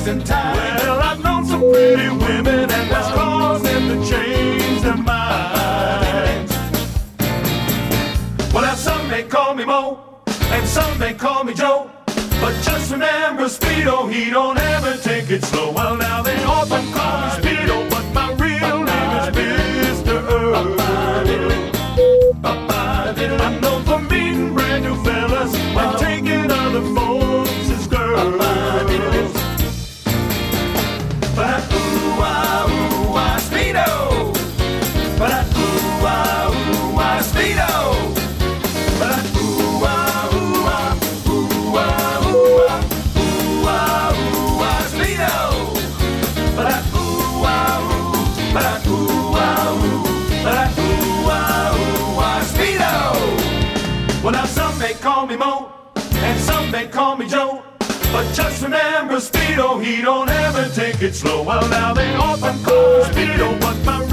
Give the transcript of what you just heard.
and times. Well, I've known some pretty women, and that's caused them to change their minds. Well, now some may call me Mo, and some may call me Joe, but just remember Speedo, he don't ever take it slow. Well, now they often call me Speedo, but my real name is Mr. Earl. I'm known for meeting brand new fellas and taking other folks' girls. But ooh ah Speedo. But ooh ah Speedo. But ooh ah Speedo. But ooh ah Speedo. Well, now some may call me Mo, and some may call me Joe, but just remember Speedo, he don't ever take it slow. Well, now they often call me Speedo, but my